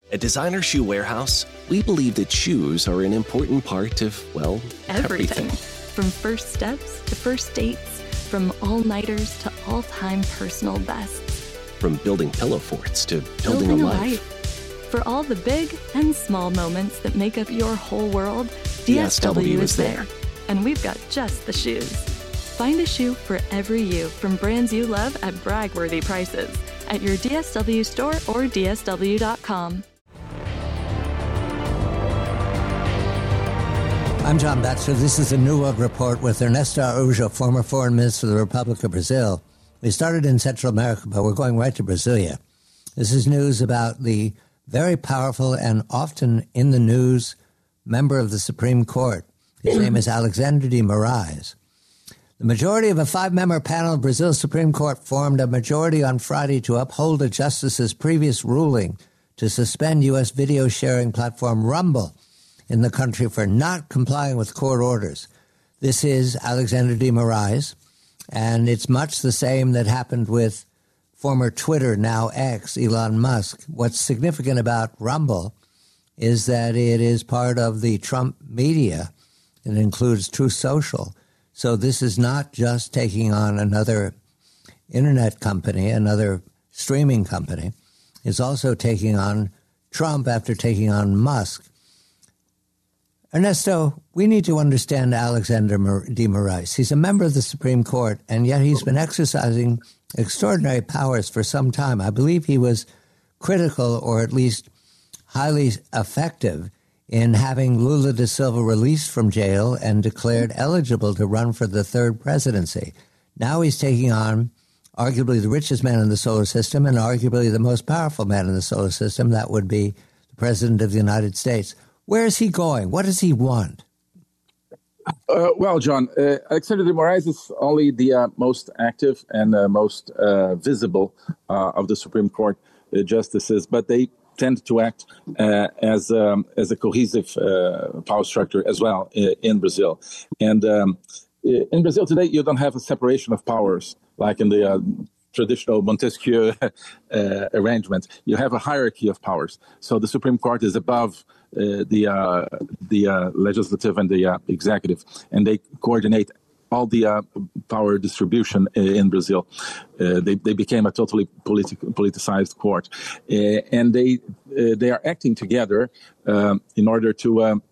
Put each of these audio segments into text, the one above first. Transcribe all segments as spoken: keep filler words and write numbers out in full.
At Designer Shoe Warehouse, we believe that shoes are an important part of, well, everything. everything. From first steps to first dates, from all-nighters to all-time personal bests. From building pillow forts to building, Building a a life. life. For all the big and small moments that make up your whole world, D S W is there. And we've got just the shoes. Find a shoe for every you from brands you love at brag-worthy prices at your D S W store or D S W dot com. I'm John Batchelor. This is the New World Report with Ernesto Araújo, former foreign minister of the Republic of Brazil. We started in Central America, but we're going right to Brasilia. This is news about the very powerful and often in the news member of the Supreme Court. His name is Alexandre de Moraes. The majority of a five-member panel of Brazil's Supreme Court formed a majority on Friday to uphold a justice's previous ruling to suspend U S video sharing platform Rumble in the country for not complying with court orders. This is Alexandre de Moraes, and it's much the same that happened with former Twitter, now X, Elon Musk. What's significant about Rumble is that it is part of the Trump media. It includes Truth Social. So this is not just taking on another internet company, another streaming company. It's also taking on Trump after taking on Musk. Ernesto, we need to understand Alexandre de Moraes. He's a member of the Supreme Court, and yet he's been exercising extraordinary powers for some time. I believe he was critical, or at least highly effective, in having Lula da Silva released from jail and declared eligible to run for the third presidency. Now he's taking on arguably the richest man in the solar system and arguably the most powerful man in the solar system. That would be the President of the United States. Where is he going? What does he want? Uh, well, John, uh, Alexandre de Moraes is only the uh, most active and uh, most uh, visible uh, of the Supreme Court uh, justices, but they tend to act uh, as um, as a cohesive uh, power structure as well uh, in Brazil. And um, in Brazil today, you don't have a separation of powers like in the uh, traditional Montesquieu uh, arrangement. You have a hierarchy of powers. So the Supreme Court is above uh, the uh, the uh, legislative and the uh, executive, and they coordinate all the uh, power distribution uh, in Brazil. Uh, they, they became a totally politi- politicized court. Uh, and they uh, they are acting together um, in order to, um,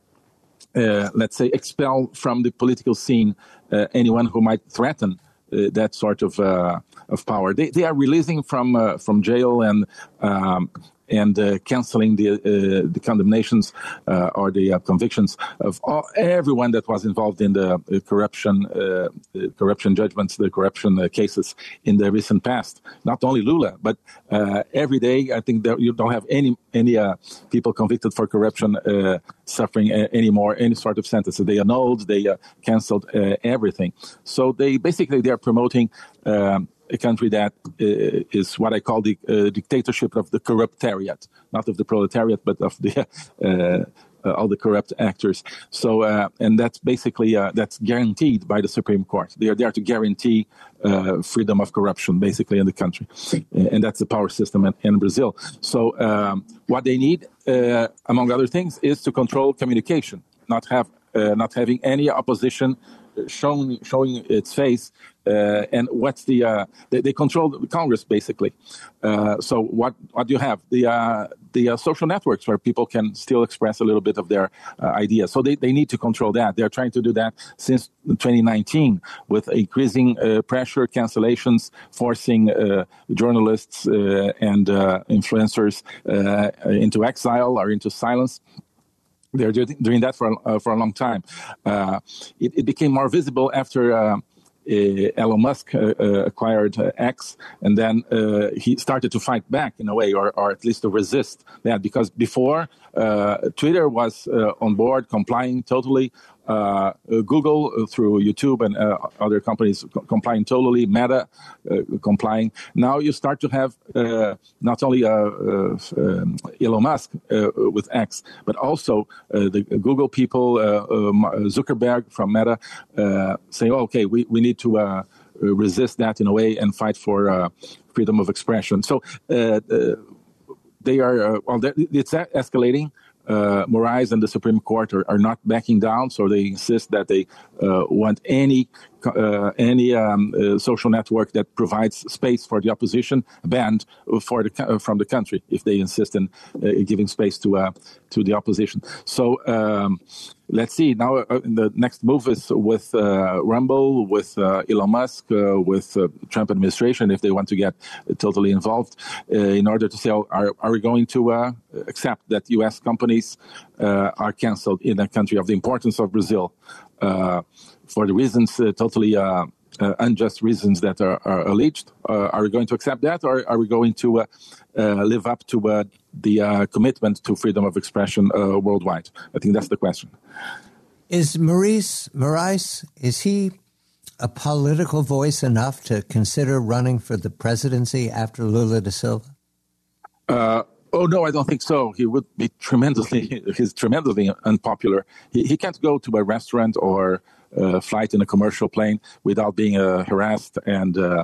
uh, let's say, expel from the political scene uh, anyone who might threaten uh, that sort of uh, of power. They they are releasing from uh, from jail and um, and uh, canceling the uh, the condemnations uh, or the uh, convictions of all, everyone that was involved in the uh, corruption uh, corruption judgments, the corruption uh, cases in the recent past. Not only Lula, but uh, every day I think that you don't have any any uh, people convicted for corruption uh, suffering uh, anymore any sort of sentence. They annulled, they uh, canceled uh, everything. So they basically they are promoting Um, a country that uh, is what I call the uh, dictatorship of the corruptariat, not of the proletariat, but of the uh, uh, all the corrupt actors. So, uh, and that's basically uh, that's guaranteed by the Supreme Court. They are there to guarantee uh, freedom of corruption, basically, in the country, and that's the power system in, in Brazil. So, um, what they need, uh, among other things, is to control communication, not have uh, not having any opposition showing showing its face. Uh, and what's the uh, they, they control the Congress basically. Uh, so what what do you have? The uh, the uh, social networks where people can still express a little bit of their uh, ideas. So they, they need to control that. They're trying to do that since twenty nineteen with increasing uh, pressure, cancellations, forcing uh, journalists uh, and uh, influencers uh, into exile or into silence. They're doing that for uh, for a long time. Uh, it, it became more visible after uh, uh, Elon Musk uh, uh, acquired uh, X, and then uh, he started to fight back in a way, or, or at least to resist that, because before uh, Twitter was uh, on board, complying totally. Uh, Google uh, through YouTube and uh, other companies co- complying totally, Meta uh, complying. Now you start to have uh, not only uh, uh, um, Elon Musk uh, with X, but also uh, the Google people, uh, uh, Zuckerberg from Meta, uh, saying, oh, okay, we, we need to uh, resist that in a way and fight for uh, freedom of expression. So uh, uh, they are, uh, well, it's escalating. Uh, Moraes and the Supreme Court are, are not backing down, so they insist that they uh, want any uh, any um, uh, social network that provides space for the opposition banned for the uh, from the country if they insist in uh, giving space to uh, to the opposition. So um, let's see. Now uh, the next move is with uh, Rumble, with uh, Elon Musk, uh, with uh, Trump administration, if they want to get totally involved, uh, in order to say, oh, are, are we going to uh, accept that U S companies uh, are canceled in a country of the importance of Brazil uh, for the reasons, uh, totally uh, uh, unjust reasons that are, are alleged? Uh, are we going to accept that, or are we going to uh, uh, live up to uh, the uh, commitment to freedom of expression uh, worldwide? I think that's the question. Is Maurice Moraes, is he a political voice enough to consider running for the presidency after Lula da Silva? Uh, oh, no, I don't think so. He would be tremendously, he's tremendously unpopular. He, he can't go to a restaurant or uh, flight in a commercial plane without being uh, harassed and, uh,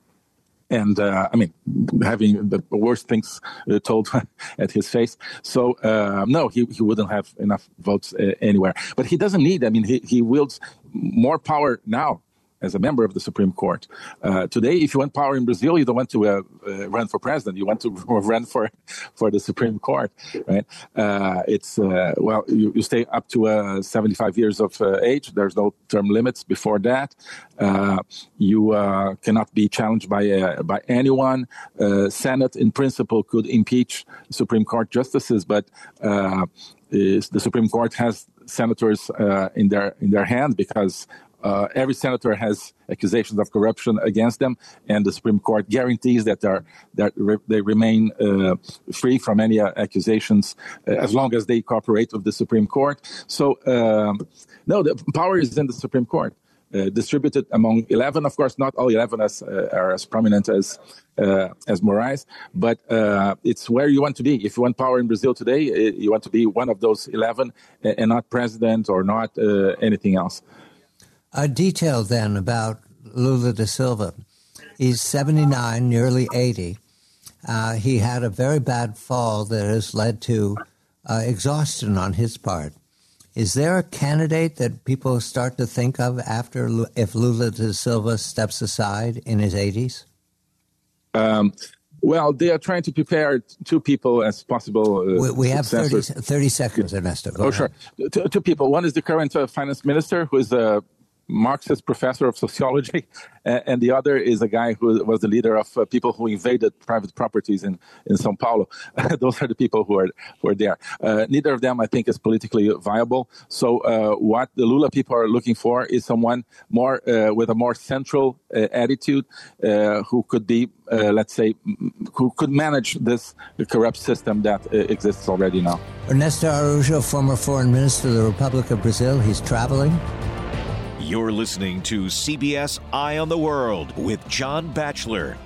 and uh, I mean, having the worst things uh, told at his face. So, uh, no, he, he wouldn't have enough votes uh, anywhere. But he doesn't need, I mean, he, he wields more power now as a member of the Supreme Court. Uh, today, if you want power in Brazil, you don't want to uh, uh, run for president. You want to run for for the Supreme Court, right? Uh, it's, uh, well, you, you stay up to uh, seventy-five years of uh, age. There's no term limits before that. Uh, you uh, cannot be challenged by uh, by anyone. Uh, Senate, in principle, could impeach Supreme Court justices, but uh, is, the Supreme Court has senators uh, in their in their hand because Uh, every senator has accusations of corruption against them, and the Supreme Court guarantees that, they're, that re- they remain uh, free from any uh, accusations uh, as long as they cooperate with the Supreme Court. So, um, no, the power is in the Supreme Court, uh, distributed among eleven. Of course, not all eleven as, uh, are as prominent as uh, as Moraes, but uh, it's where you want to be. If you want power in Brazil today, you want to be one of those eleven and not president or not uh, anything else. A detail then about Lula da Silva. He's seventy-nine, nearly eighty. Uh, he had a very bad fall that has led to uh, exhaustion on his part. Is there a candidate that people start to think of after if Lula da Silva steps aside in his eighties? Um, well, they are trying to prepare two people as possible. Uh, we, we have thirty, thirty seconds, Ernesto. Go oh, ahead. sure. Two, two people. One is the current uh, finance minister, who is a Marxist professor of sociology, and the other is a guy who was the leader of uh, people who invaded private properties in, in Sao Paulo. Those are the people who are who are there. Uh, neither of them, I think, is politically viable. So uh, what the Lula people are looking for is someone more uh, with a more central uh, attitude, uh, who could be, uh, let's say, who could manage this corrupt system that uh, exists already now. Ernesto Araújo, former foreign minister of the Republic of Brazil. He's traveling. You're listening to C B S Eye on the World with John Batchelor.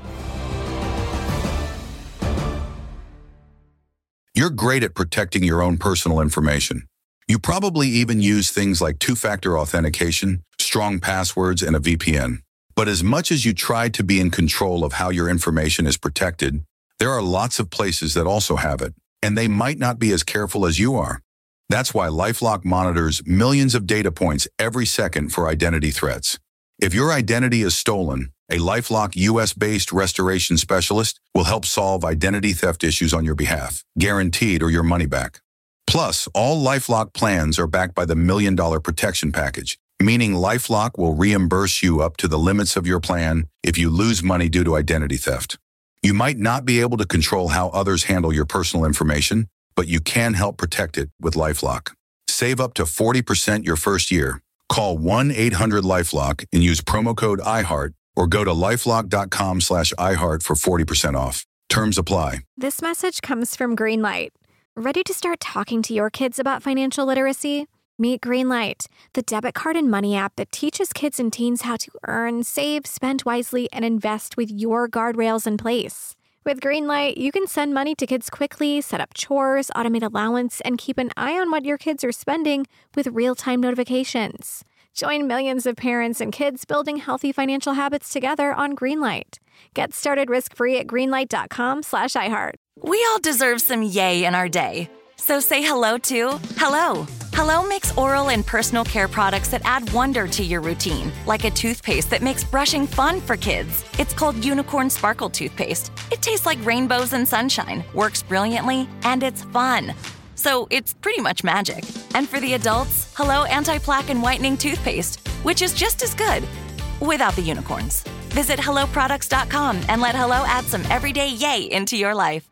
You're great at protecting your own personal information. You probably even use things like two-factor authentication, strong passwords, and a V P N. But as much as you try to be in control of how your information is protected, there are lots of places that also have it, and they might not be as careful as you are. That's why LifeLock monitors millions of data points every second for identity threats. If your identity is stolen, a LifeLock U S-based restoration specialist will help solve identity theft issues on your behalf, guaranteed or your money back. Plus, all LifeLock plans are backed by the Million Dollar Protection Package, meaning LifeLock will reimburse you up to the limits of your plan if you lose money due to identity theft. You might not be able to control how others handle your personal information, but you can help protect it with LifeLock. Save up to forty percent your first year. Call one eight hundred LifeLock and use promo code iHeart or go to lifelock.com slash iHeart for forty percent off. Terms apply. This message comes from Greenlight. Ready to start talking to your kids about financial literacy? Meet Greenlight, the debit card and money app that teaches kids and teens how to earn, save, spend wisely, and invest with your guardrails in place. With Greenlight, you can send money to kids quickly, set up chores, automate allowance, and keep an eye on what your kids are spending with real-time notifications. Join millions of parents and kids building healthy financial habits together on Greenlight. Get started risk-free at greenlight.com slash iHeart. We all deserve some yay in our day. So say hello to Hello. Hello makes oral and personal care products that add wonder to your routine, like a toothpaste that makes brushing fun for kids. It's called Unicorn Sparkle Toothpaste. It tastes like rainbows and sunshine, works brilliantly, and it's fun. So it's pretty much magic. And for the adults, Hello Anti-Plaque and Whitening Toothpaste, which is just as good, without the unicorns. Visit hello products dot com and let Hello add some everyday yay into your life.